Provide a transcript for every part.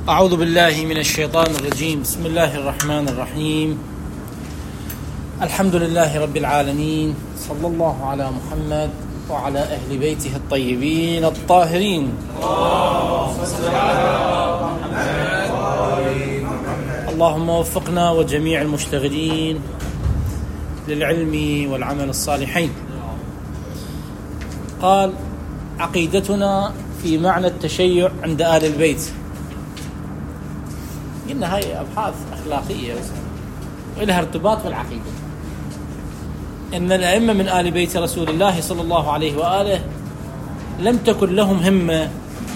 أعوذ بالله من الشيطان الرجيم. بسم الله الرحمن الرحيم. الحمد لله رب العالمين، صلى الله على محمد وعلى أهل بيته الطيبين الطاهرين. اللهم وفقنا وجميع المشتغلين للعلم والعمل الصالحين. قال: عقيدتنا في معنى التشيع عند آل البيت. قلنا هاي أبحاث أخلاقية وإلها ارتباط بالعقيدة. إن الأئمة من آل بيت رسول الله صلى الله عليه وآله لم تكن لهم همة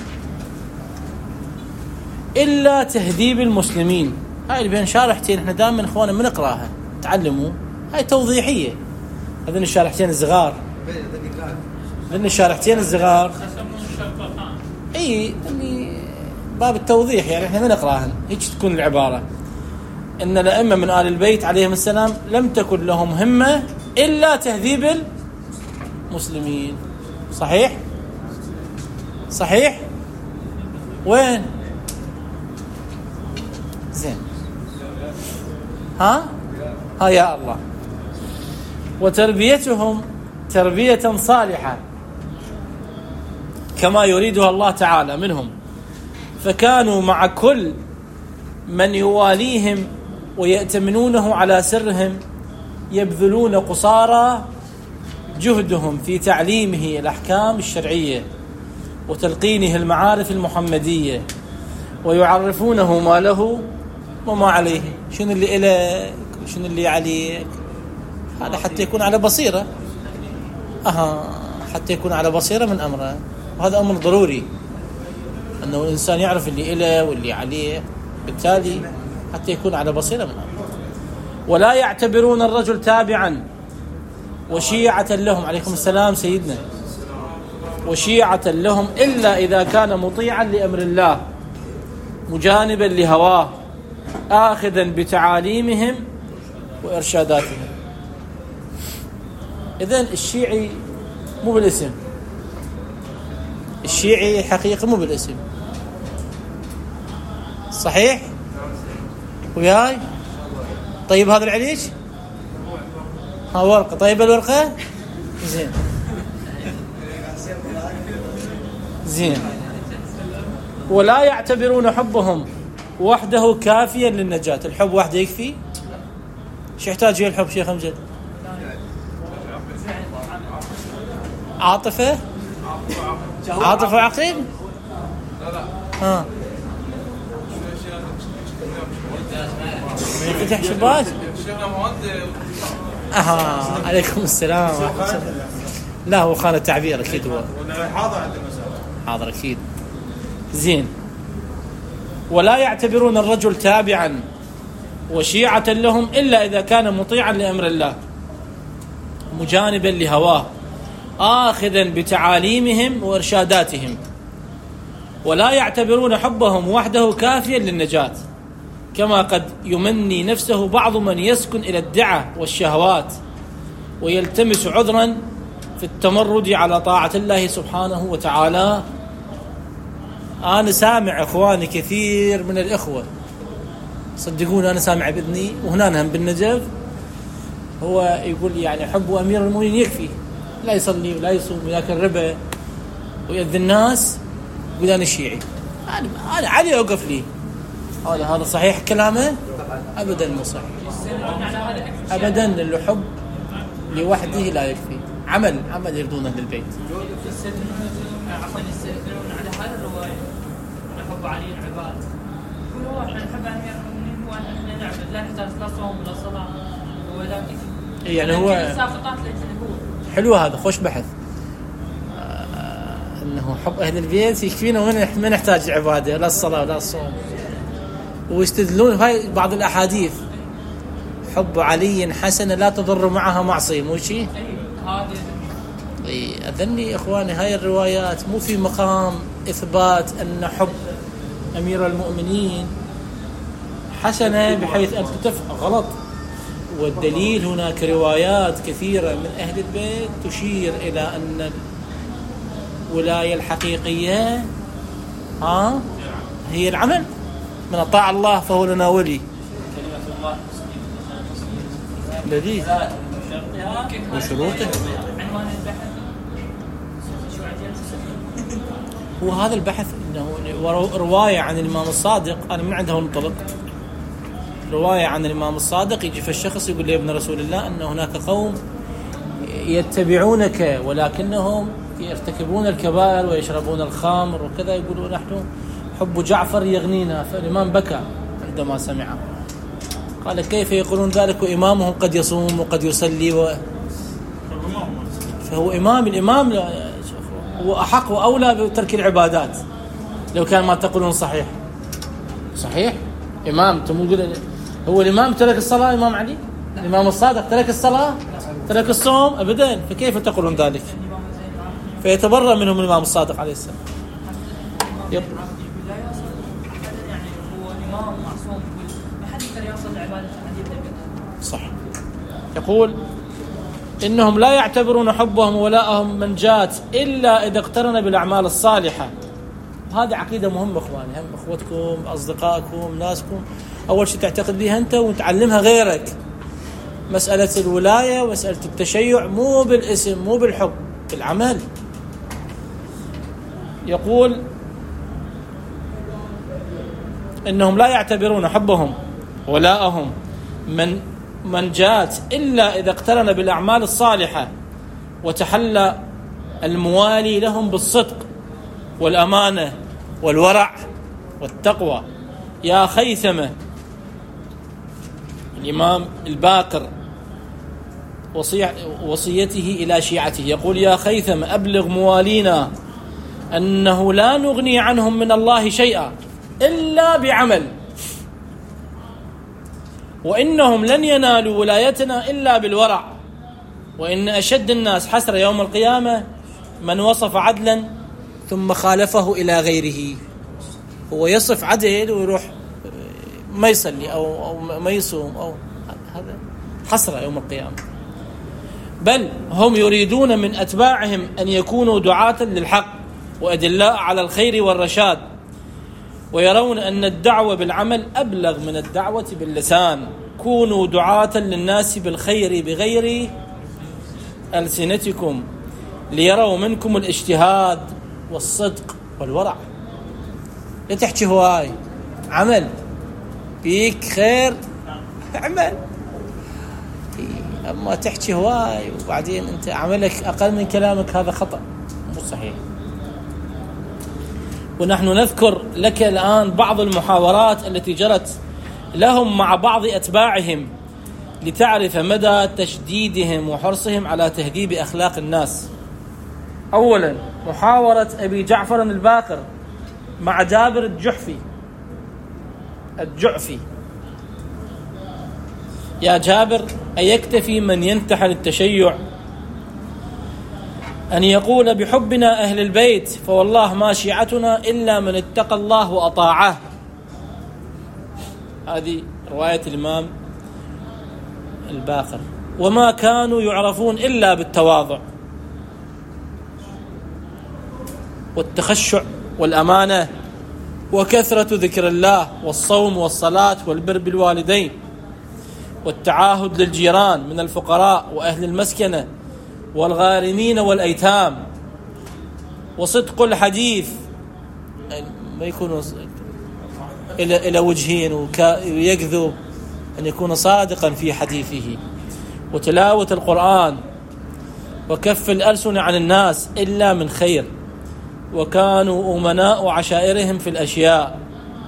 إلا تهذيب المسلمين. هاي اللي بين شارحتين احنا دائما اخوانا بنقراها تعلموا، هاي توضيحية. هذين الشارحتين الصغار، هذين الشارحتين الصغار اي اللي باب التوضيح، يعني احنا بنقراهن هيك تكون العبارة. ان الأئمة من آل البيت عليهم السلام لم تكن لهم همة إلا تهذيب المسلمين. صحيح؟ صحيح؟ وين؟ زين. ها يا الله. وتربيتهم تربية صالحة كما يريدها الله تعالى منهم، فكانوا مع كل من يواليهم ويأتمنونه على سرهم يبذلون قصارى جهدهم في تعليمه الأحكام الشرعية وتلقينه المعارف المحمدية، ويعرفونه ما له وما عليه. شنو اللي إليك شنو اللي عليك، هذا حتى يكون على بصيرة. حتى يكون على بصيرة من أمره، وهذا أمر ضروري أنه الإنسان يعرف اللي إله واللي عليه، بالتالي حتى يكون على بصيرة من أمره. ولا يعتبرون الرجل تابعا وشيعة لهم، عليكم السلام سيدنا، وشيعة لهم إلا إذا كان مطيعا لأمر الله مجانبا لهواه آخذا بتعاليمهم وإرشاداتهم. إذن الشيعي مو بالاسم، الشيعي حقيقة مو بالاسم. صحيح؟ وياي؟ طيب هذا العليش؟ ورقة. طيب الورقة؟ زين. ولا يعتبرون حبهم وحده كافيا للنجاة. الحب وحده يكفي؟ شو يحتاج الحب شيخ أمجد؟ عاطفة وعقل؟ يفتح شباك؟ عليكم السلام. لا هو خان التعبير أكيد، هو حاضر أكيد. زين. ولا يعتبرون الرجل تابعا وشيعة لهم إلا إذا كان مطيعا لأمر الله مجانبا لهواه آخذا بتعاليمهم وإرشاداتهم. ولا يعتبرون حبهم وحده كافيا للنجاة، كما قد يمني نفسه بعض من يسكن إلى الدعة والشهوات ويلتمس عذرا في التمرد على طاعة الله سبحانه وتعالى. أنا سامع إخواني كثير من الإخوة، صدقون أنا سامع بإذني وهنا هم بالنجف، هو يقول يعني حب أمير المؤمنين يكفي، لا يصلي ولا يصوم ويأكل ربا ويأذي الناس، يقول أنا شيعي. أنا علي أوقف لي. هذا صحيح كلامه؟ أبدا مو صحيح أبدا. الحب لوحده لا يكفي، عمل يرضونه للبيت. يستدلون على هذا الرواية نحب علي العباد، هو احنا نحب أمير المؤمنين، هو احنا نعبد لا نحتاج لا صوم ولا صلاة ولا يعني هو حلو هذا، خوش بحث. انه حب اهل البيت يكفينا وما نحتاج عباده لا الصلاه ولا الصوم. ويستدلون هاي بعض الاحاديث، حب علي حسنه لا تضر معها معصيه، مو شيء اذني اخواني. هاي الروايات مو في مقام اثبات ان حب امير المؤمنين حسنه بحيث ان تتفق غلط. والدليل هناك روايات كثيرة من أهل البيت تشير إلى أن الولاية الحقيقية هي العمل من أطاع الله فهو لنا ولي. الذي وشروطه هو هذا البحث، إنه رواية عن الإمام الصادق. أنا من عنده منطلق رواية عن الإمام الصادق، يجي في الشخص يقول لي ابن رسول الله أن هناك قوم يتبعونك ولكنهم يرتكبون الكبائر ويشربون الخمر وكذا، يقولون نحن حب جعفر يغنينا. فالإمام بكى عندما سمعه، قال كيف يقولون ذلك وإمامهم قد يصوم وقد يصلي فهو إمام. الإمام هو أحق وأولى بترك العبادات لو كان ما تقولون صحيح. إمام تقول هو الإمام ترك الصلاة؟ إمام علي الإمام الصادق ترك الصلاة ترك الصوم أبدا، فكيف تقولون ذلك؟ فيتبرأ منهم الإمام الصادق عليه السلام. يعني هو إمام معصوم، ما حد يقدر يوصل لعبادة صح. يقول إنهم لا يعتبرون حبهم وولاءهم من جات إلا إذا اقترن بالأعمال الصالحة. هذه عقيدة مهمة إخواني، هم إخوتكم أصدقائكم ناسكم أول شيء تعتقد بها أنت وتعلمها غيرك. مسألة الولاية ومسألة التشيع مو بالاسم مو بالحب، بالعمل. يقول إنهم لا يعتبرون حبهم ولاءهم من جات إلا إذا اقترن بالأعمال الصالحة وتحلى الموالي لهم بالصدق والأمانة والورع والتقوى. يا خيثمة الإمام الباقر وصيته إلى شيعته يقول يا خيثمة أبلغ موالينا أنه لا نغني عنهم من الله شيئا إلا بعمل، وإنهم لن ينالوا ولايتنا إلا بالورع، وإن أشد الناس حسرة يوم القيامة من وصف عدلا ثم خالفه إلى غيره. هو يصف عدل ويروح ما يصلي أو ما يصوم، أو هذا حسرة يوم القيامة. بل هم يريدون من أتباعهم أن يكونوا دعاة للحق وأدلاء على الخير والرشاد، ويرون أن الدعوة بالعمل أبلغ من الدعوة باللسان. كونوا دعاة للناس بالخير بغير ألسنتكم ليروا منكم الاجتهاد والصدق والورع. لا تحكي هواي، عمل فيك خير اعمل. أما تحكي هواي وبعدين أنت عملك أقل من كلامك، هذا خطأ مو صحيح. ونحن نذكر لك الآن بعض المحاورات التي جرت لهم مع بعض أتباعهم لتعرف مدى تشديدهم وحرصهم على تهذيب أخلاق الناس. أولا محاورة أبي جعفر الباقر مع جابر الجعفي. يا جابر أيكتفي من ينتحل التشيع أن يقول بحبنا أهل البيت، فوالله ما شيعتنا إلا من اتقى الله وأطاعه. هذه رواية الإمام الباقر. وما كانوا يعرفون إلا بالتواضع والتخشع والأمانة وكثرة ذكر الله والصوم والصلاة والبر بالوالدين والتعاهد للجيران من الفقراء وأهل المسكنة والغارمين والأيتام، وصدق الحديث ما يكون إلى وجهين ويكذب، أن يكون صادقا في حديثه، وتلاوة القرآن، وكف الألسن عن الناس إلا من خير، وكانوا أمناء عشائرهم في الأشياء.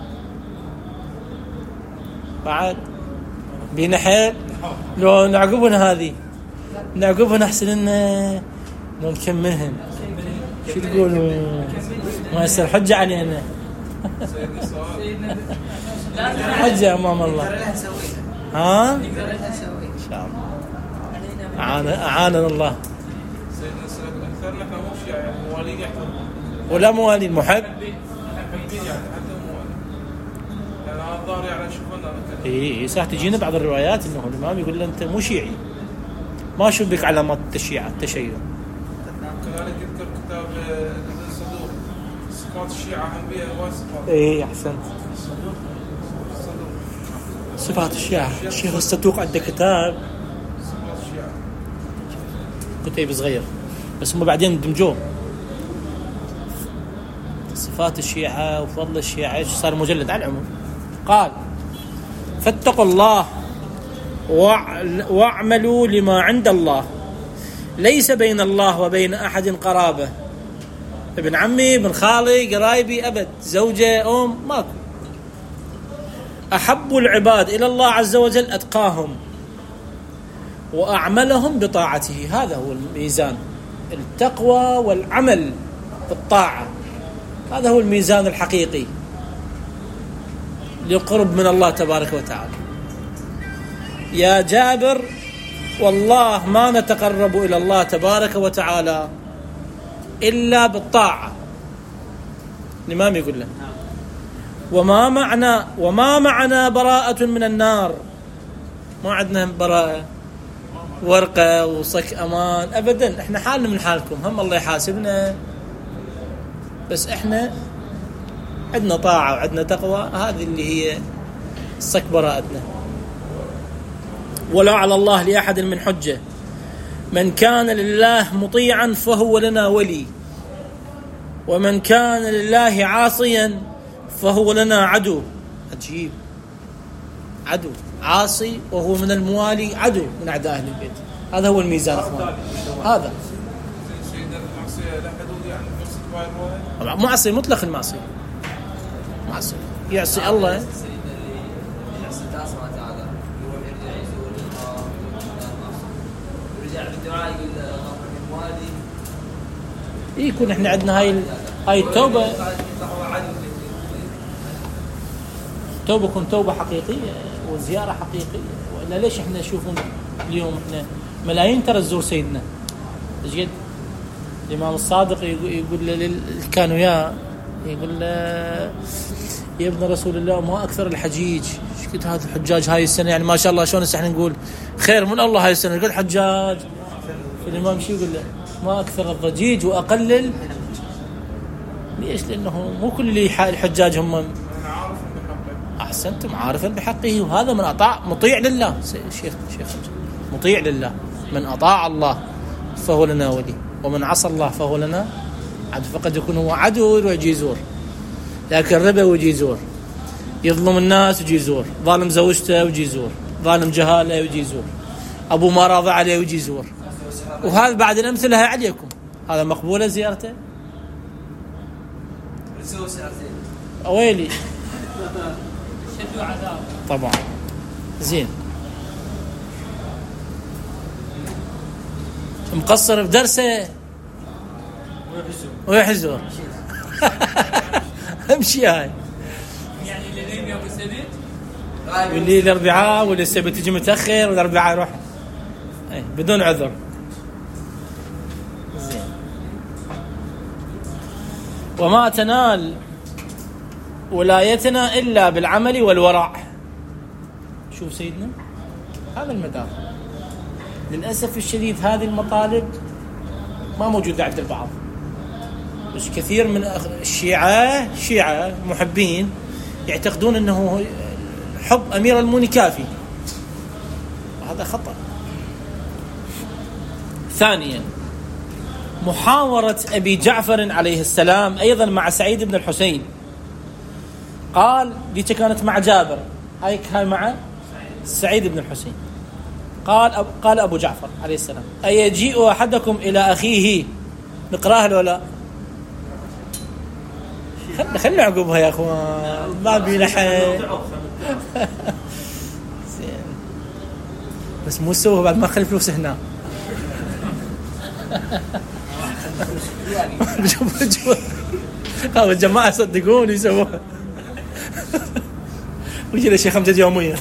بعد بنحيل لو نعقبنا هذه نعقبها أحسن إن نكملهم. شو تقولوا؟ ما يصير حجة علينا. حجة أمام الله. ها؟ إن شاء الله. أعاننا الله. ولا موالين محب. إيه صح. تجينا بعض الروايات إنه الإمام يقول له أنت مو شيعي، ما شو بك علامات التشيع. كذلك يذكر كتاب ابن صدوق صفات الشيعة هم بها وصفات. إيه أحسنت. صفات الشيعة. الشيخ الستوق عنده كتاب كتيب صغير بس هم بعدين دمجوه، صفات الشيعة وفضل الشيعة، ايش صار مجلد على العموم. قال: فاتقوا الله واعملوا لما عند الله، ليس بين الله وبين أحد قرابة، ابن عمي ابن خالي قرايبي أبد، زوجة ماكو. أحب العباد إلى الله عز وجل أتقاهم وأعملهم بطاعته. هذا هو الميزان، التقوى والعمل بالطاعة، هذا هو الميزان الحقيقي للقرب من الله تبارك وتعالى. يا جابر والله ما نتقرب إلى الله تبارك وتعالى إلا بالطاعة. الإمام يقول له: وما معنا براءة من النار، ما عندنا براءة ورقة وصك أمان أبدا، إحنا حالنا من حالكم، هم الله يحاسبنا، بس إحنا عندنا طاعة وعندنا تقوى، هذه اللي هي صك براءتنا. ولا على الله لأحد من حجة، من كان لله مطيعا فهو لنا ولي، ومن كان لله عاصيا فهو لنا عدو. عجيب، عدو عاصي وهو من الموالي، عدو من أعداء أهل البيت. هذا هو الميزان أخوان. هذا معصي مطلق، المعصية معصي يعصي الله. يكون احنا عندنا هاي التوبة، توبة كن توبة حقيقية وزيارة حقيقية، وإلا ليش احنا نشوفون اليوم احنا ملايين ترى تزور سيدنا. جد الإمام الصادق يقول كانوا يقول يا ابن رسول الله ما أكثر الحجيج، قلت هذا الحجاج هاي السنة يعني ما شاء الله، شلون احنا نقول خير من الله هاي السنة، قلت حجاج. الإمام شو يقول له؟ ما أكثر الضجيج وأقلل. ليش؟ لأنه مو كل اللي الحجاج هم أحسنتم عارفا بحقه، وهذا من أطاع مطيع لله. شيخ مطيع لله، من أطاع الله فهو لنا ولي، ومن عصى الله فهو لنا عدو. فقد يكون هو عدو ويجي يزور، لكن ربا ويجي يزور، يظلم الناس ويجي يزور، ظالم زوجته ويجي يزور، ظالم جهاله ويجي يزور، أبو ما راضى عليه ويجي يزور. وهذا بعد الأمثلة عليكم، هذا مقبولة زيارته؟ أويلي شدوا عذاب طبعا. زين، مقصر في درسه ويحزور امشي هاي، يعني اللي يوم السبت واللي الأربعاء واللي السبت تجي متأخر والأربعاء يروح بدون عذر. زين، وما تنال ولايتنا إلا بالعمل والورع. شوف سيدنا هذا المدار. للأسف الشديد هذه المطالب ما موجودة عند البعض، بس كثير من الشيعة محبين يعتقدون أنه حب أمير المؤمنين كافي، وهذا خطأ. ثانيا، محاورة أبي جعفر عليه السلام أيضا مع سعيد بن الحسين. قال دي كانت مع جابر، هاي مع سعيد بن الحسين. قال أبو جعفر عليه السلام: أيجيء أحدكم إلى أخيه؟ نقراها ولا خلنا عقبها يا أخوان، ما بينحى بس مو سوه بعد ما خلي فلوس هنا. هذا الجماعة صدقوني يسووها. ويجي الشيخ أمجد يوميا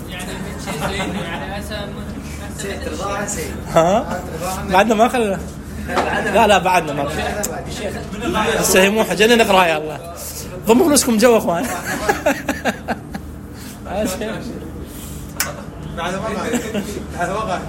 ها بعدنا ما خلنا. لا بعدنا ما استهموا حاجة نقرأ يا الله. ضموا فلوسكم جوا اخوان. بعد وقع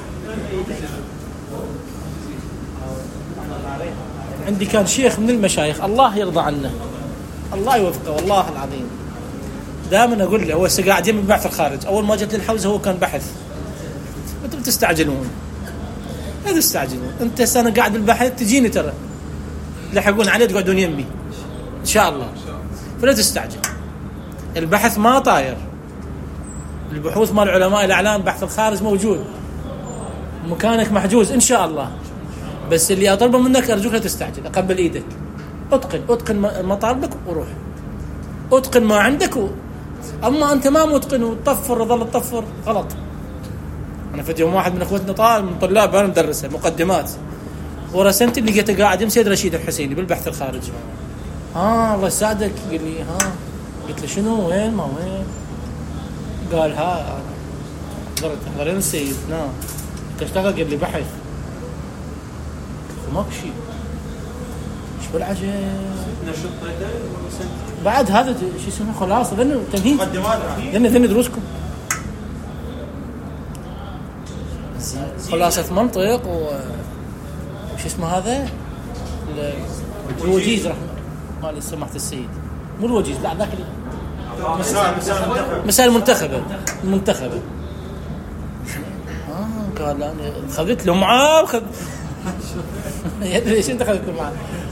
عندي كان شيخ من المشايخ الله يرضى عنه، الله يوفقه والله العظيم، دائما أقول له هو قاعدين من بحث الخارج، أول ما جت للحوزة هو كان بحث. أنتم تستعجلون، لا تستعجلون. أنت سنة قاعد بالبحث تجيني ترى تلحقون عليه تقعدون يمي إن شاء الله، فلا تستعجل. البحث ما طاير، البحوث مال علماء الأعلام بحث الخارج موجود، مكانك محجوز إن شاء الله. بس اللي أطلبه منك أرجوك لا تستعجل، أقبل إيدك، أتقن مطالبك وروح، أتقن ما عندك أما أنت ما متقن وتطفر وظل تطفر غلط. أنا في يوم واحد من أخوتنا طالب من طلاب أنا مدرسة مقدمات، ورسمت اللي لقيته قاعد يم سيد رشيد الحسيني بالبحث الخارجي. الله يساعدك. قال لي قلت له شنو وين ما وين؟ قال حضرين السيد نعم تشتغل. قال لي بحث ماكو شيء. ايش بالعجب بعد هذا شو اسمه خلاص ذن تمهيد ذن دروسكم خلاصة منطق وش اسمه هذا الوجيز رحمه مال سماحة السيد، مو الوجيز لا ذاك مسائل المنتخبة. قال انا خذت له معاه ليش انت خذت له معاه؟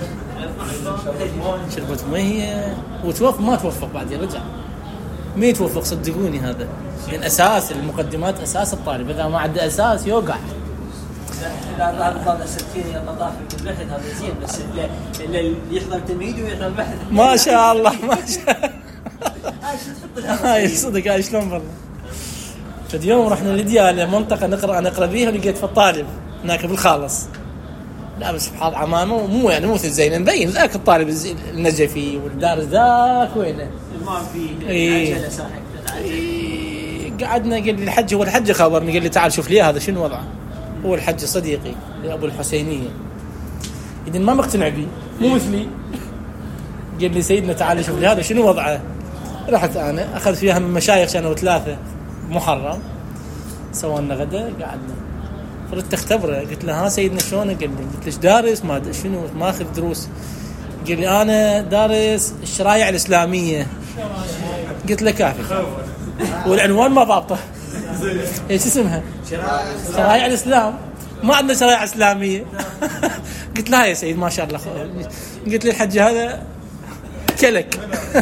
شربت مية وتوفق ما توفق بعدين رجع ما يتوفق صدقوني. هذا من أساس المقدمات، أساس الطالب إذا ما عنده أساس يوقع. إذا هذا ستين النظافة في البحث هذا زين، بس اللي يحضر تمهيد ويحضر البحث ما شاء الله ما شاء هاي صدق هاي شلون والله. اليوم رحنا لديالة منطقة نقرأ بيها ولقيت في الطالب هناك بالخالص لابس بحاط عمامه مو يعني مو زين مبين ذاك الطالب النجفي والدارس ذاك وينه المام فيه عجلة صاحب. قعدنا قال لي الحج هو الحج خبرني قال لي تعال شوف لي هذا شنو وضعه. هو الحج صديقي أبو الحسينية إذن ما مقتنع بي مو مثلي. قال لي سيدنا تعال شوف لي هذا شنو وضعه. رحت أنا أخذ فيها من مشايخ كانوا 3 محرم سوينا غدا قعدنا فردت اختبره قلت له ها سيدنا شلونه؟ قال لي قلت ليش دارس ما شنو ما أخذ دروس؟ قال لي أنا دارس الشرائع الإسلامية. قلت له كافي والعنوان ما ضابطه ايش اسمها شرائع الإسلام ما عندنا شرائع إسلامية. قلت له يا سيد ما شاء الله. قلت لي الحج هذا كلك.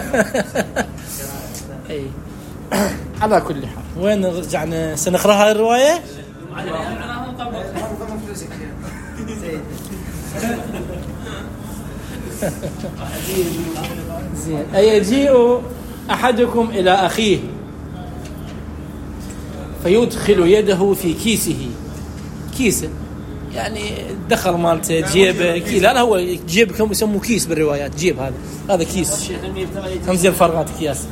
اي على كل حال وين رجعنا سنقرأ هاي الرواية. زين أيجيء أحدكم إلى أخيه فيدخل يده في كيسه يعني دخل مالته جيبه لا هو جيب كم يسموه كيس بالروايات جيب هذا كيس خمسة فرغات أكياس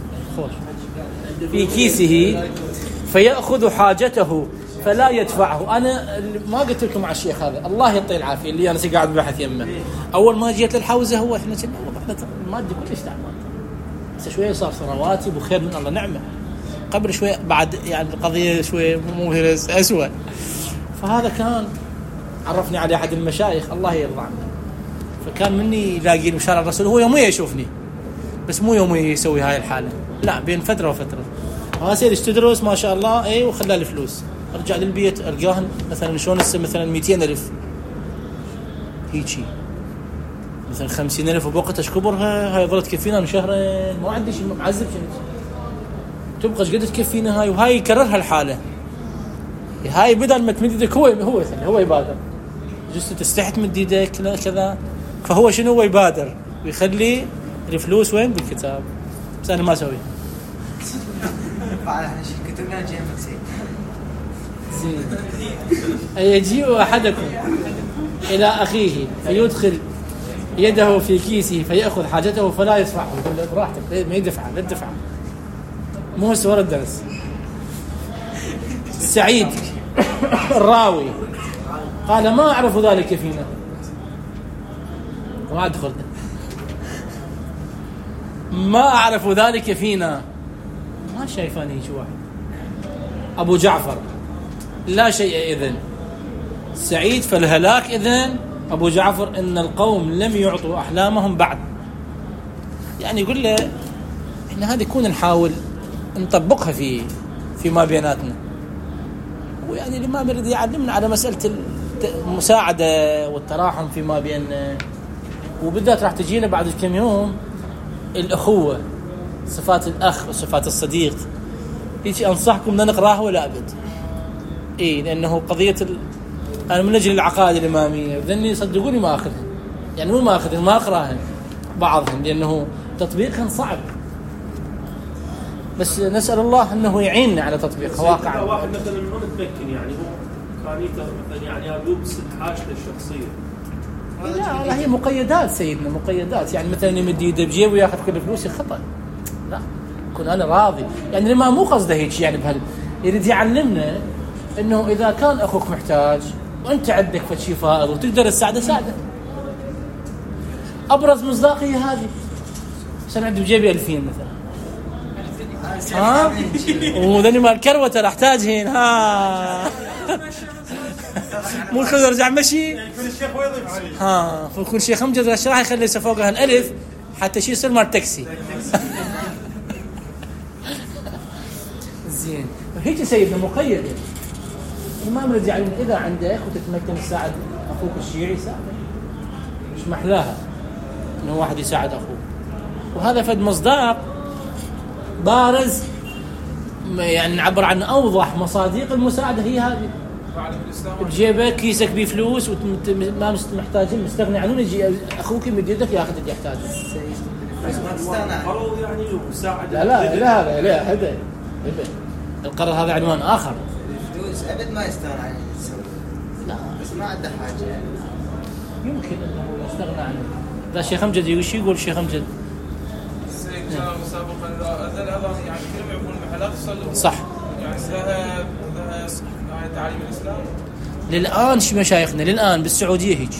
في كيسه فيأخذ حاجته فلا يدفعه. أنا ما قلت لكم على الشيخ هذا الله يعطيه العافية اللي أنا قاعد ببحث يمه. أول ما جيت للحوزة هو إحنا كنا المادة كلش تعبان بس شوية صار رواتب وخير من الله نعمة. قبل شوية بعد يعني القضية شوية مو أسوأ. فهذا كان عرفني على أحد المشايخ الله يرضى عنه فكان مني يلاقيني مشارع الرسول. هو يوميا يشوفني بس مو يوميا يسوي هاي الحالة لا بين فترة وفترة. سيد تدرس ما شاء الله اي وخلى لي فلوس ارجع للبيت القاهن مثلا شلون مثلا 200,000 هيجي مثلا 50,000 وبوقت اشكبرها هاي ظلت تكفينا من شهرين ما عندي شيء معذب كنت تبقى ايش قد تكفينا هاي وهاي يكررها الحالة. هاي بدل ما تمد يدك هو يبادر جست تستحي تمد يدك كذا فهو شنو هو يبادر ويخلي الفلوس وين بالكتاب بس انا ما اسوي. أيجيء أحدكم إلى أخيه فيدخل يده في كيسه فيأخذ حاجته فلا يدفعه. براحتك ما يدفع لا تدفع مو سوى الدرس. سعيد الراوي قال ما أعرف ذلك فينا ما أدخل ما أعرف ذلك فينا ما شايفاني شو واحد. أبو جعفر لا شيء إذن. سعيد فالهلاك إذن. أبو جعفر إن القوم لم يعطوا أحلامهم بعد يعني يقول له احنا هذه كون نحاول نطبقها فيما بيناتنا. ويعني الإمام يريد يعلمنا على مسألة المساعدة والتراحم فيما بيننا، وبالذات راح تجينا بعد كم يوم الأخوة، صفات الأخ وصفات الصديق. يجي أنصحكم لا نقراها ولا أبد، لأنه قضية أنا من أجل العقائد الإمامية وذني صدقوني ما أخذها، يعني مو ما أخذها، ما أقراها بعضهم لأنه تطبيقها صعب، بس نسأل الله أنه يعيننا على تطبيقها واقعا. واحد مثلا ما متمكن، يعني هو كانيته مثلا يعني أدوب حاجته الشخصية. لا هي مقيدات سيدنا، مقيدات. يعني مثلا يمد يده بجيبه وياخذ كل فلوسي خطأ، لا كن أنا راضي. يعني الإمام مو قصده هيك، يعني يريد يعلمنا أنه إذا كان أخوك محتاج وأنت عندك فشي فائض وتقدر تساعده ساعده. أبرز مصداقية هذه، عشان عندي بجيبي 2000 مثلا، وذني مال كروته راح تاجهين مو الخذ ارجع مشي كل شيخ ويضيف عليه فكل شيخ امجد راح يخلي فوقها الالف حتى شي يصير مال تاكسي. زين هيك سيدنا مقيد. الإمام رضي الله عنه إذا عندك وتتمكن تساعد أخوك الشيعي ساعده، مش محلاها إنه واحد يساعد أخوه. وهذا فد مصداق بارز، يعني نعبر عن أوضح مصادق المساعدة هي هذه. بجيبك كيسك بفلوس وما محتاجين مستغني عنه، يجي أخوك يمد يدك ياخذ اللي يحتاجه. قرض يعني وساعد. لا هذا القرض هذا عنوان آخر. فلوس أبد ما يستغنى عنه، لا بس ما عنده حاجة يعني. يمكن أنه يستغنى عنه. ذا الشيخ أمجد وش يقول الشيخ أمجد؟ السيد جاء مسابقا أذن الأذان يعني كلمة يقول محلات تصلوا صح. يعني لها تعاليم الإسلام. للآن مشايخنا للآن بالسعودية هيك.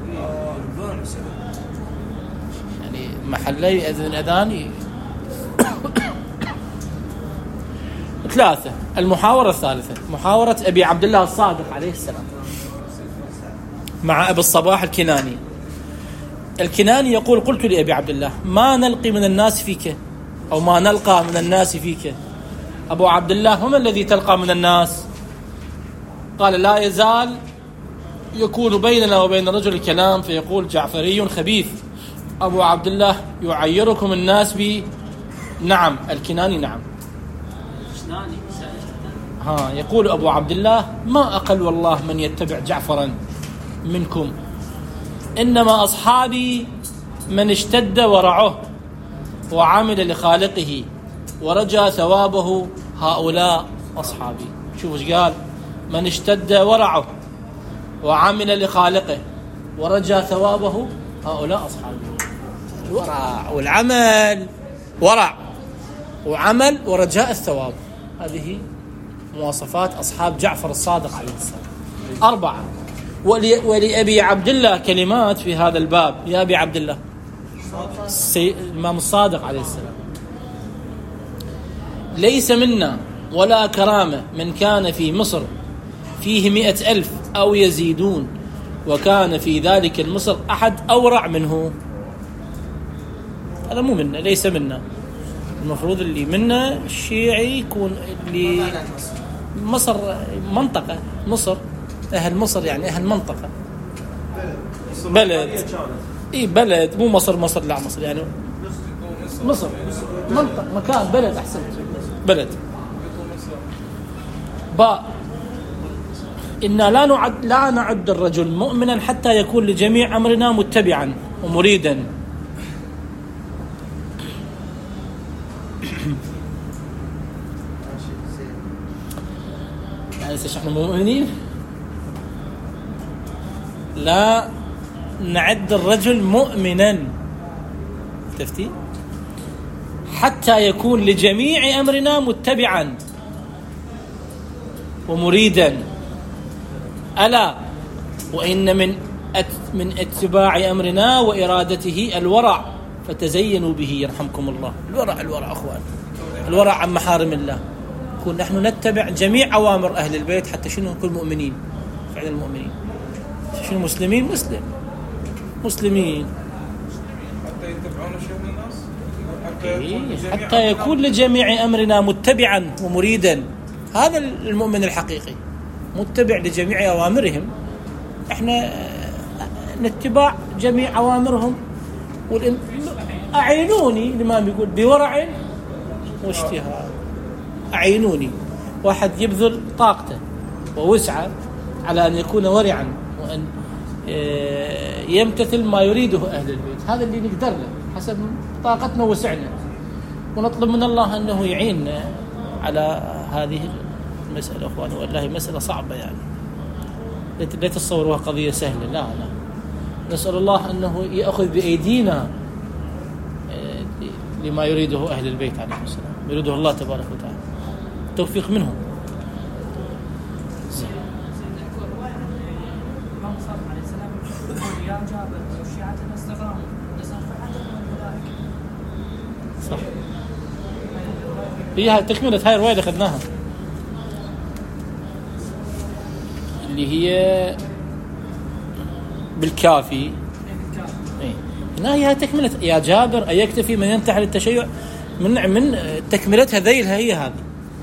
يعني محلي أذن أذاني. 3. المحاورة الثالثة، محاورة أبي عبد الله الصادق عليه السلام مع أبي الصباح الكناني. الكناني يقول: قلت لأبي عبد الله: ما نلقي من الناس فيك، أو ما نلقى من الناس فيك. أبو عبد الله: وما الذي تلقى من الناس؟ قال: لا يزال يكون بيننا وبين الرجل الكلام فيقول: جعفري خبيث. أبو عبد الله: يعيركم الناس بي؟ نعم. الكناني: نعم. يقول أبو عبد الله: ما أقل والله من يتبع جعفرا منكم، إنما أصحابي من اشتد ورعه وعمل لخالقه ورجى ثوابه، هؤلاء أصحابي. شوف ايش قال: من اشتد ورعه وعمل لخالقه ورجى ثوابه، هؤلاء أصحابي. الورع والعمل، ورع وعمل ورجاء الثواب، هذه مواصفات أصحاب جعفر الصادق عليه السلام. 4. ولأبي عبد الله كلمات في هذا الباب. يا أبي عبد الله الإمام الصادق عليه السلام: ليس منا ولا كرامة من كان في مصر فيه 100,000 أو يزيدون، وكان في ذلك المصر أحد أورع منه. هذا مو منا، ليس منا. المفروض اللي منا الشيعي يكون اللي مصر منطقة، مصر أهل مصر يعني أهل منطقة، بلد. بلد، مو مصر لا، مصر يعني مصر منطقة، مكان، بلد. أحسن، بلد. إنا لا نعد الرجل مؤمنا حتى يكون لجميع أمرنا متبعا ومريدا. يعني احنا مؤمنين لا نعد الرجل مؤمنا تفتي حتى يكون لجميع أمرنا متبعا ومريدا. ألا وإن من اتباع أمرنا وإرادته الورع، فتزينوا به يرحمكم الله. الورع أخوان، الورع عن محارم الله. نكون نحن نتبع جميع أوامر أهل البيت حتى شنو نكون مؤمنين فعلا. المؤمنين شنو؟ مسلمين حتى يتبعون شيء من الناس. حتى يكون لجميع أمرنا متبعا ومريدا. هذا المؤمن الحقيقي متبع لجميع أوامرهم. احنا نتبع جميع أوامرهم. أعينوني الإمام يقول بورع واجتهاد. أعينوني، واحد يبذل طاقته ووسعه على أن يكون ورعا وأن يمتثل ما يريده أهل البيت. هذا اللي نقدر له حسب طاقتنا ووسعنا، ونطلب من الله أنه يعيننا على هذه المسألة. أخواني والله مسألة صعبة، يعني لا تتصوروها قضية سهلة. لا نسأل الله أنه يأخذ بأيدينا لما يريده أهل البيت عليهم السلام، يريده الله تبارك وتعالى، توفيق منهم. صح. هي تكملة هاي الرواية اللي أخذناها، اللي هي بالكافي. هنا هي تكملة يا جابر أيكتفي من ينتحل التشيع من تكملتها ذيلها هي هذه.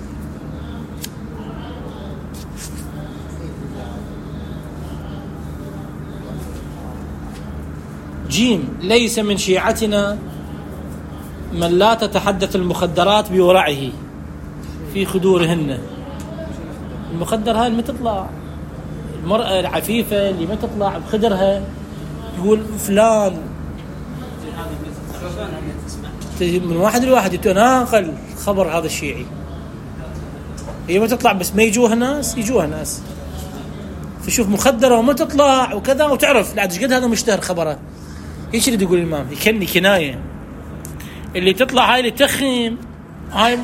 جيم ليس من شيعتنا من لا تتحدث المخدرات بورعه في خدورهن. المخدر هاي اللي ما تطلع المرأة العفيفة اللي ما تطلع بخدرها يقول فلان من واحد لواحد يتناقل خبر هذا الشيعي. هي ما تطلع بس ما يجوها ناس فشوف مخدرة وما تطلع وكذا وتعرف لا قد هذا مشتهر خبره. ايش اللي يقول الإمام؟ يكني كناية اللي تطلع هاي اللي تخم هاي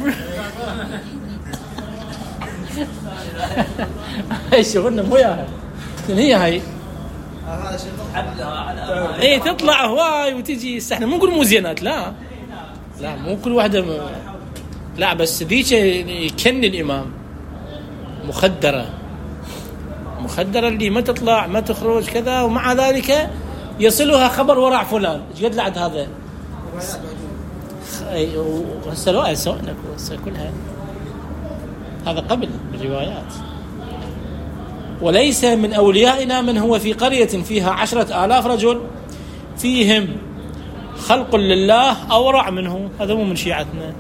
هاي شغلنا مو ياها هي هاي ايه تطلع هواي وتجي. احنا مو نقول مو زينات، لا مو كل واحدة لا بس ذيك يكني الإمام مخدرة اللي ما تطلع ما تخرج كذا، ومع ذلك يصلها خبر ورع فلان. ايش قد لعد هذا سواء كلها هذا قبل بالروايات. وليس من أوليائنا من هو في قرية فيها 10,000 رجل فيهم خلق لله أورع منه. هذا مو من شيعتنا،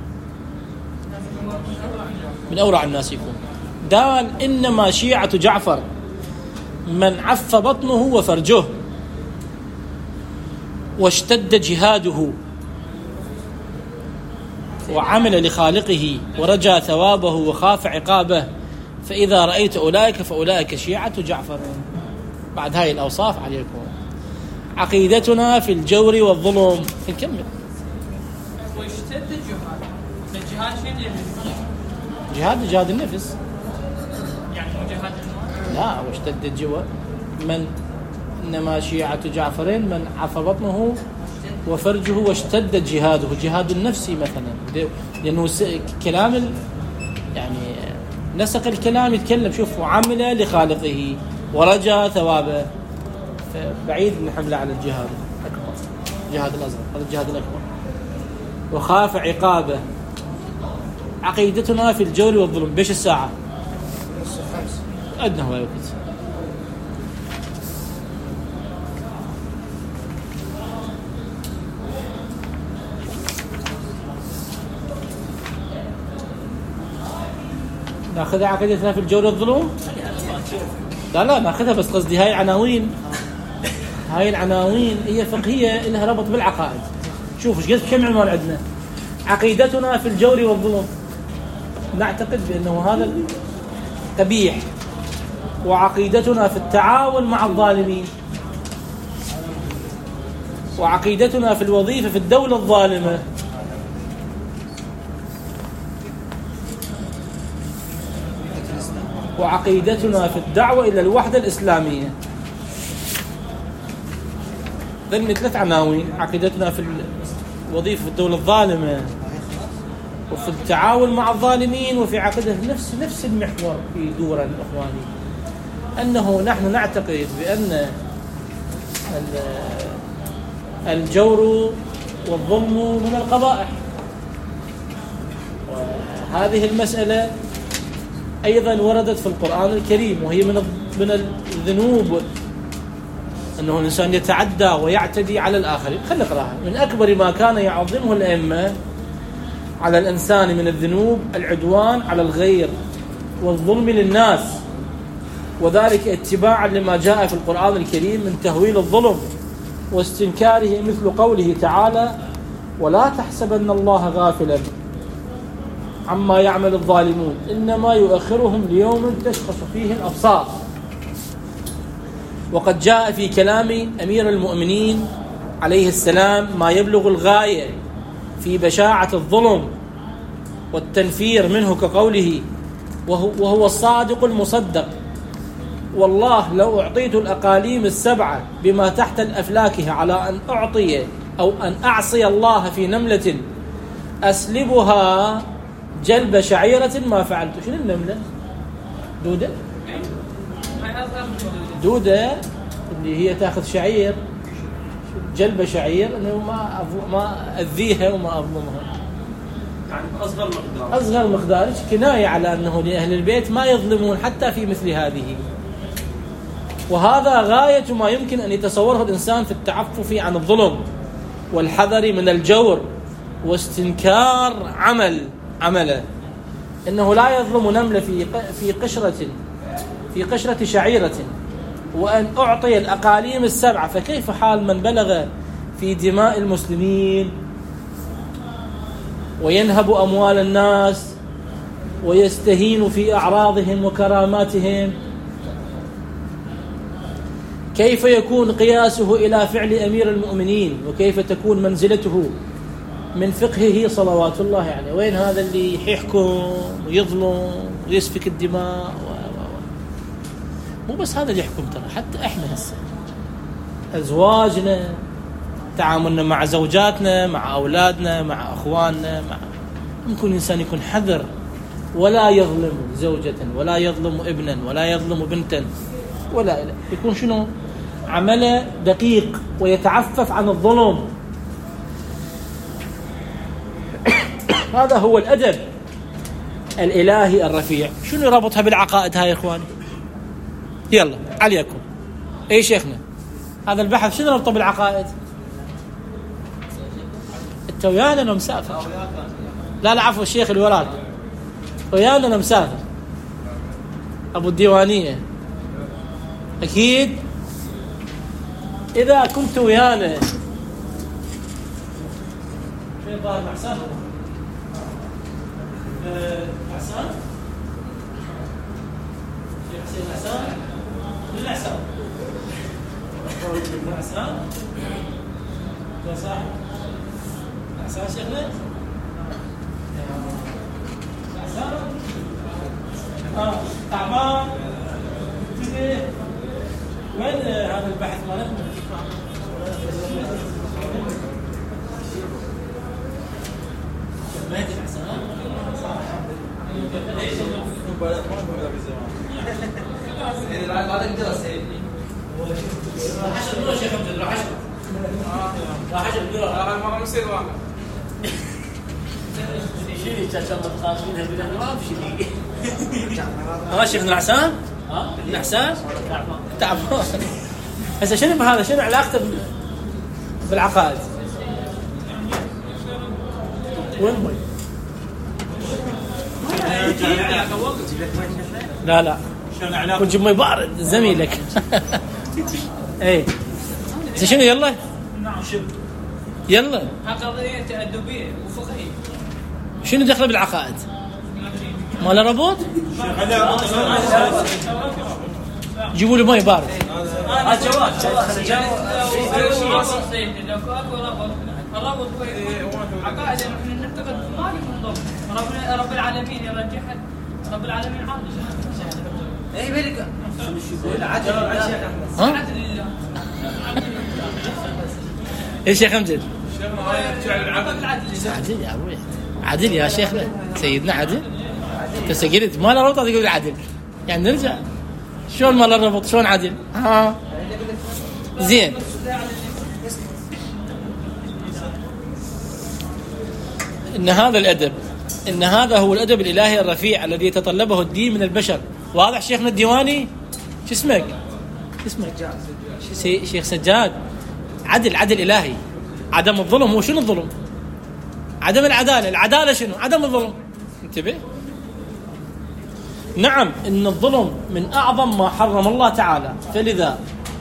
من أورع الناس يكون. قال إنما شيعة جعفر من عف بطنه وفرجه واشتد جهاده وعمل لخالقه ورجى ثوابه وخاف عقابه، فإذا رأيت أولئك فأولئك شيعة جعفر. بعد هاي الأوصاف عليكم. عقيدتنا في الجور والظلم. نكمل. واشتد الجهاد جهاد النفس، يعني جهاد لا واشتد الجور إنما شيعة جعفرين من عف بطنه وفرجه واشتد جهاده. جهاد النفسي مثلا، لأنه كلام يعني نسق الكلام يتكلم شوف وعمل لخالقه ورجى ثوابه، فبعيد من حمله على الجهاد الأكبر، الجهاد الأصغر، هذا الجهاد الأكبر. وخاف عقابه. عقيدتنا في الجور والظلم. بيش الساعة أدنى هو وقت. ناخذها عقيدتنا في الجور والظلم. لا ناخذها بس قصدي هاي العناوين هي فقهية لها ربط بالعقائد. شوف ايش قد كم عنوان عندنا. عقيدتنا في الجور والظلم، نعتقد بأنه هذا قبيح. وعقيدتنا في التعاون مع الظالمين. وعقيدتنا في الوظيفة في الدولة الظالمة. وعقيدتنا في الدعوة إلى الوحدة الإسلامية. ذني 3 عناوين. عقيدتنا في الوظيفة في الدولة الظالمة، وفي التعاون مع الظالمين، وفي عقيدة نفس المحور في دورا إخواني، أنه نحن نعتقد بأن الجور والظلم من القبائح. وهذه المسألة أيضا وردت في القرآن الكريم، وهي من الذنوب أنه الإنسان يتعدى ويعتدي على الآخرين. خلينا نقرأها. من أكبر ما كان يعظمه الأئمة على الإنسان من الذنوب العدوان على الغير والظلم للناس، وذلك اتباعا لما جاء في القرآن الكريم من تهويل الظلم واستنكاره، مثل قوله تعالى: ولا تحسبن الله غافلا عما يعمل الظالمون إنما يؤخرهم ليوم تشخص فيه الأبصار. وقد جاء في كلام أمير المؤمنين عليه السلام ما يبلغ الغاية في بشاعة الظلم والتنفير منه، كقوله: وهو الصادق المصدق: والله لو أعطيت الأقاليم السبعة بما تحت الأفلاكها على أن أعطي أو أن أعصي الله في نملة أسلبها جلب شعيرة ما فعلت. شنو النملة؟ دودة؟ دودة اللي هي تأخذ شعير، جلب شعير، أنه ما أذيها وما أظلمها. يعني أصغر مقدار، كناية على أنه لأهل البيت ما يظلمون حتى في مثل هذه. وهذا غاية ما يمكن أن يتصوره الإنسان في التعفف عن الظلم والحذر من الجور واستنكار عمله. إنه لا يظلم نملة في قشرة شعيرة، وأن أعطي الأقاليم السبعة، فكيف حال من بلغ في دماء المسلمين وينهب أموال الناس ويستهين في أعراضهم وكراماتهم؟ كيف يكون قياسه إلى فعل أمير المؤمنين؟ وكيف تكون منزلته من فقهه صلوات الله؟ يعني وين هذا اللي يحكم ويظلم ويسفك الدماء مو بس هذا اللي يحكم، ترى حتى احنا هسه ازواجنا، تعاملنا مع زوجاتنا، مع اولادنا، مع اخواننا، ممكن الانسان يكون حذر ولا يظلم زوجة ولا يظلم ابنا ولا يظلم بنتا، ولا يكون شنو عمله دقيق ويتعفف عن الظلم. هذا هو الأدب الإلهي الرفيع. شنو ربطها بالعقائد هاي يا إخواني؟ يلا عليكم. أي شيخنا هذا البحث شنو ربطه بالعقائد؟ أنت ويانا أنا مسافر. لا عفوا الشيخ اللي وراك ويانا أنا مسافر، أبو الديوانية. أكيد إذا كنت ويانا في ظاهر محسن حسن شيخ حسين حسن الحسن حسن صح حسن شيخنا حسن تعبان كذا. وين هذا البحث مالتنا؟ مهدي حسن شيخنا العسام العسام تعبان. هسه شنو بهذا؟ شنو علاقته بالعقائد؟ وين مي؟ لا كنت جيب مي بارد زميلك. ايه شنو؟ يلا يلا قضية تأدبية وفقهية. شنو دخل بالعقائد؟ ما له ربط؟ جيبوا لي مي بارد. الرابط عقائد نحن نعتقد ما يكون رب العالمين يرجحها. رب العالمين عادل. اي بالك العدل لله. ايش يا امجد؟ شيخنا يرجع للعدل. عدل يا ابوي، عدل يا شيخنا سيدنا عدل. انت سجلت ما له ربط تقول العدل، يعني نرجع شلون ما له ربط؟ شلون عدل؟ زين إن هذا الأدب، إن هذا هو الأدب الإلهي الرفيع الذي يتطلبه الدين من البشر. واضح شيخنا الديواني؟ شو اسمك؟ شيخ سجاد. عدل إلهي، عدم الظلم. هو شنو الظلم؟ عدم العدالة. العدالة شنو؟ عدم الظلم. انتبه. نعم، إن الظلم من أعظم ما حرم الله تعالى، فلذا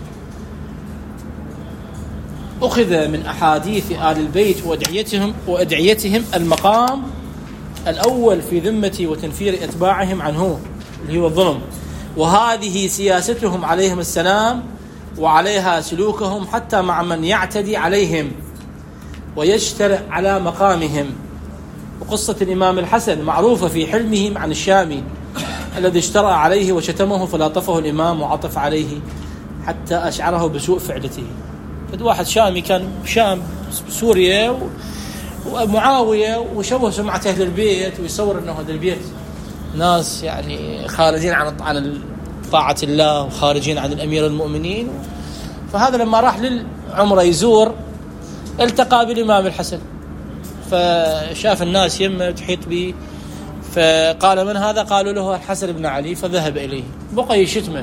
أخذ من أحاديث آل البيت وأدعيتهم المقام الأول في ذمة وتنفير أتباعهم عنه، اللي هو الظلم. وهذه سياستهم عليهم السلام، وعليها سلوكهم حتى مع من يعتدي عليهم ويجترئ على مقامهم. وقصة الإمام الحسن معروفة في حلمه عن الشامي الذي اشترأ عليه وشتمه فلاطفه الإمام وعطف عليه حتى أشعره بسوء فعلته. واحد شامي كان بشام سوريا ومعاوية، وشوه سمعة أهل البيت، ويصور أنه هذا البيت ناس يعني خارجين عن طاعة الله وخارجين عن الأمير المؤمنين. فهذا لما راح للعمرة يزور التقى بالإمام الحسن، فشاف الناس يمه تحيط به، فقال من هذا؟ قالوا له الحسن بن علي. فذهب إليه، بقى يشتمه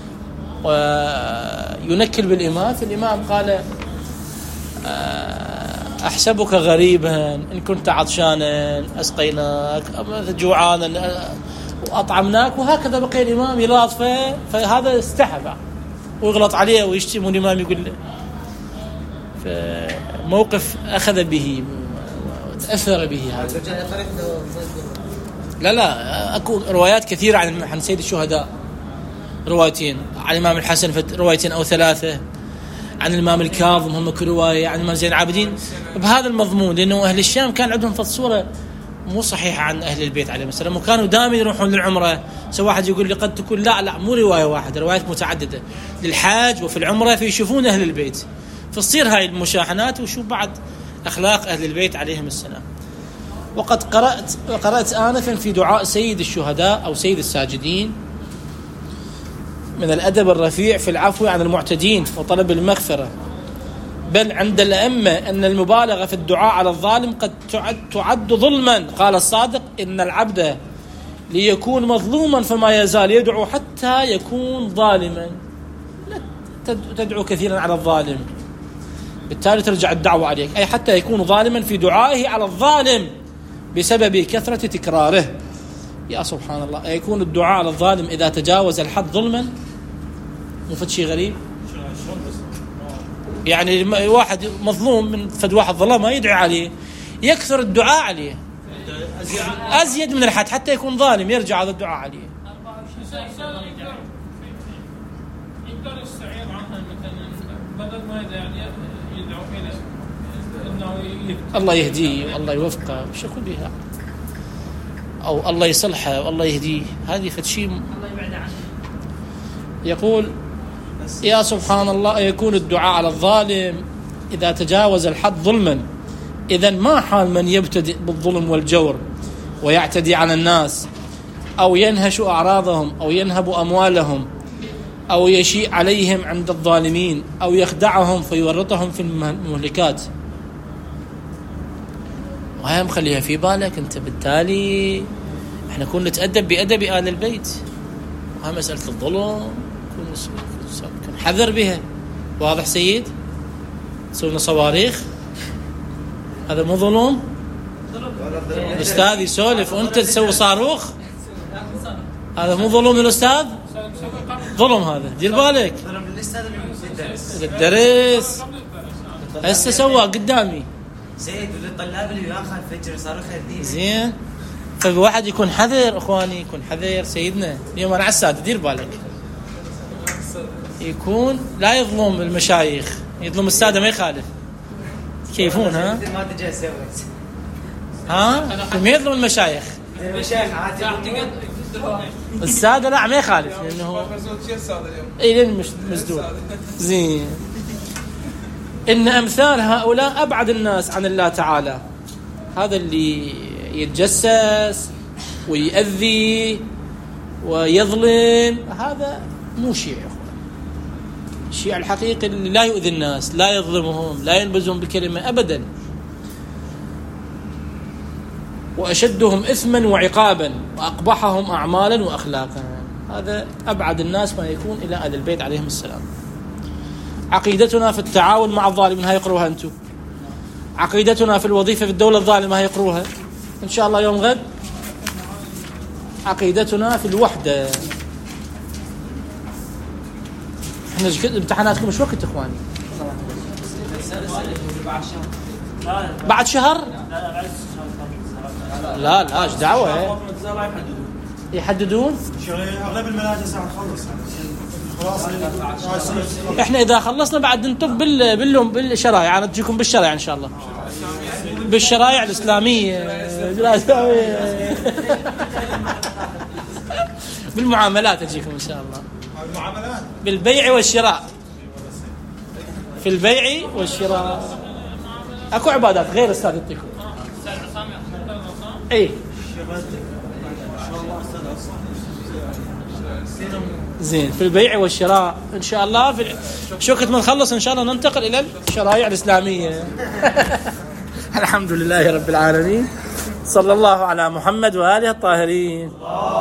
وينكل بالإمام. فالإمام قال أحسبك غريبا، إن كنت عطشانا أسقيناك، جوعانا وأطعمناك. وهكذا بقي الإمام يلاطفه. فهذا استحى ويغلط عليه ويشتم، والإمام يقول له. فموقف أخذ به وتأثر به هذا. لا أكو روايات كثيرة عن سيد الشهداء، روايتين عن الإمام الحسن، روايتين أو ثلاثة عن الإمام الكاظم، هم كل رواية عن الإمام زين العابدين بهذا المضمون. لأنه أهل الشام كان عندهم صورة مو صحيحة عن أهل البيت عليهم السلام، وكانوا دائما يروحون للعمرة. سواء واحد يقول لي قد تكون لا مو رواية واحدة، روايات متعددة للحاج وفي العمرة، فيشوفون أهل البيت، فتصير هاي المشاحنات وشوف بعد أخلاق أهل البيت عليهم السلام. وقد قرأت آنفا في دعاء سيد الشهداء أو سيد الساجدين من الأدب الرفيع في العفو عن المعتدين وطلب المغفرة. بل عند الأئمة أن المبالغة في الدعاء على الظالم قد تعد ظلما. قال الصادق: إن العبد ليكون مظلوما فما يزال يدعو حتى يكون ظالما. لا تدعو كثيرا على الظالم، بالتالي ترجع الدعوة عليك، أي حتى يكون ظالما في دعائه على الظالم بسبب كثرة تكراره. يا سبحان الله، يكون الدعاء على الظالم إذا تجاوز الحد ظلما. مو فد شيء غريب؟ يعني واحد مظلوم من فد واحد ظلمه يدعي عليه، يكثر الدعاء عليه أزيد من الحد حتى يكون ظالم، يرجع هذا الدعاء عليه. يقدر يستعير عنها مثلا بدل ما يدعو فينا انه الله يهديه والله يوفقه وش يقول بها، او الله يصلحه والله يهديه. هذه فد شيء الله يبعد عنه. يقول: يا سبحان الله، يكون الدعاء على الظالم إذا تجاوز الحد ظلما. إذن ما حال من يبتدئ بالظلم والجور ويعتدي على الناس، أو ينهش أعراضهم، أو ينهب أموالهم، أو يشيء عليهم عند الظالمين، أو يخدعهم فيورطهم في المهلكات. وهي مخليها في بالك أنت. بالتالي احنا كنا نتأدب بأدب آل البيت، وهي مسألة الظلم كن حذر بها. واضح سيد؟ تسوون صواريخ، هذا مو ظلم؟ الأستاذ يسولف وأنت تسوي صاروخ، هذا مو ظلم الأستاذ؟ ظلم هذا، دير بالك. الدرس هسه سواه قدامي زين، للطلاب اللي ياخذ فجر صاروخ هديه زين. فالواحد يكون حذر اخواني، يكون حذر سيدنا. اليوم انا عساد، دير بالك، يكون لا يظلم المشايخ، يظلم الساده ما يخالف. كيفون ها؟ ما تجي سويت ما يظلم المشايخ، المشايخ عادي الساده لا ما يخالف، لانه لين مسدود. زين. إن أمثال هؤلاء أبعد الناس عن الله تعالى. هذا اللي يتجسس ويأذي ويظلم، هذا مو شيعي. الشيعي الحقيقي اللي لا يؤذي الناس، لا يظلمهم، لا ينبذهم بكلمة أبدا. وأشدهم إثما وعقابا وأقبحهم أعمالا وأخلاقا. هذا أبعد الناس ما يكون إلى أهل البيت عليهم السلام. عقيدتنا في التعاون مع الظالمين، هاي يقروها أنتم. عقيدتنا في الوظيفة في الدولة الظالمة، هاي يقروها إن شاء الله يوم غد. عقيدتنا في الوحدة. احنا امتحاناتكم مش وقت إخواني؟ بعد شهر؟ لا ايش دعوة يحددون. اغلب المناهج ساعة تخلص خلاص. احنا اذا خلصنا بعد نطب بالشرائع، يعني تجيكم بالشرائع ان شاء الله، بالشرائع الاسلاميه بالمعاملات تجيكم ان شاء الله، بالبيع والشراء. في البيع والشراء اكو عبادات غير استاذ يعطيكم. اي زين، في البيع والشراء ان شاء الله. في شوكة ما نخلص ان شاء الله ننتقل الى الشرائع الاسلاميه. الحمد لله رب العالمين، صلى الله على محمد واله الطاهرين.